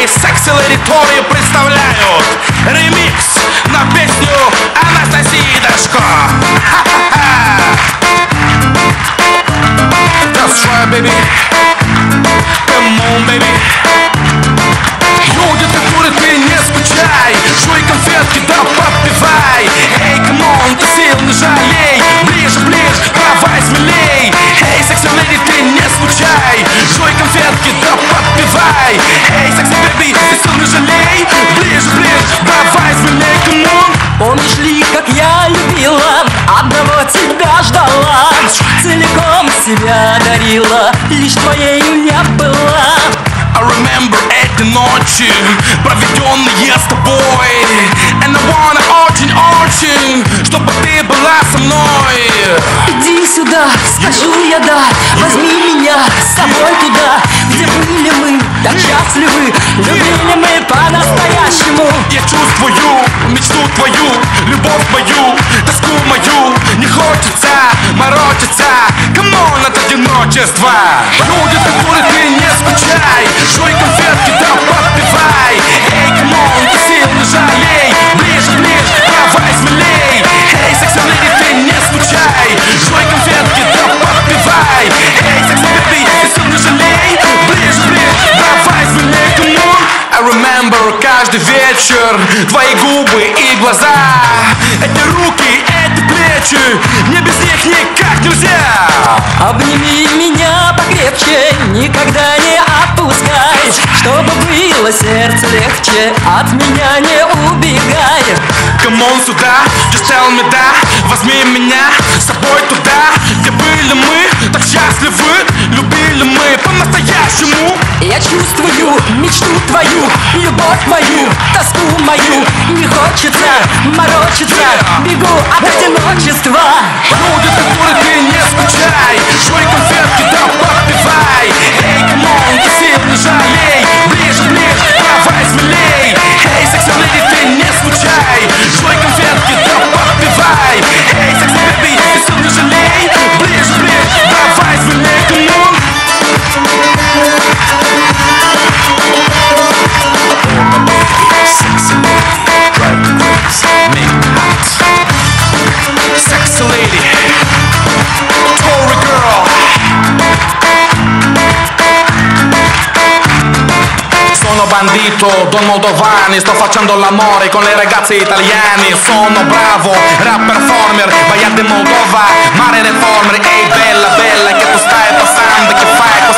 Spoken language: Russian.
Sexy Lady Tory представляют ремикс на песню Анастасии Дашко. That's right, baby. Come on, baby. Йоу, детка, кури, ты не скучай, жуй конфетки, да попивай. Эй, come on, ты сил не жалей, ближе, ближе, давай смелей. Эй, секси леди, ты не скучай, жуй конфетки, да попивай. Эй, секси бэби, ты сил не жалей, ближе, ближе, давай смелей, come on. Помнишь ли, как я любила, одного тебя ждала, целиком себя дарила, лишь твоей я была. I remember эти ночи, проведенные с тобой. And I wanna очень-очень, чтобы ты была со мной. Иди сюда, скажу я да, возьми меня с собой туда, где были мы так счастливы, любили мы по-настоящему. Я чувствую мечту твою, любовь мою, тоску мою. Не хочется морочиться, come on, от одиночества. Люди, которые ты не скучай, жуй конфетки, да попивай. Эй, come on, ты сил не жалей, ближе, ближе, давай смелей. Эй, секси леди, ты не скучай, жуй конфетки, да попивай. Эй, секси бэби, ты сил не жалей, ближе, ближе, давай смелей, come on. I remember каждый вечер твои губы и глаза, эти руки, эти плечи, мне без них никак нельзя. Обними меня покрепче, никогда не отпускай, чтобы было сердце легче, от меня не убегай. Come on сюда, just tell me да, возьми меня с собой туда, где были мы так счастливы, любили мы по-настоящему. Я чувствую мечту твою, любовь мою, тоску мою. Не хочется морочиться, бегу от одиночества. Люди, которые ты не скучай, жуй конфетки, да попивай. Эй, come on, ты сил не жалей, ближе, ближе, давай смелей. Эй, секси леди, ты не скучай, жуй конфетки, да попивай. Эй, секси бэби, ты сил не жалей, ближе, ближе, давай смелей, come on. Sexy lady, drive me crazy, make me hot. Sexy lady, Tory girl. Sono bandito, Don Moldovani, sto facendo l'amore con le ragazze italiane. Sono bravo, rap performer, vai a de Moldova, mare reformer. Ehi bella, bella, che tu stai passando, che fai?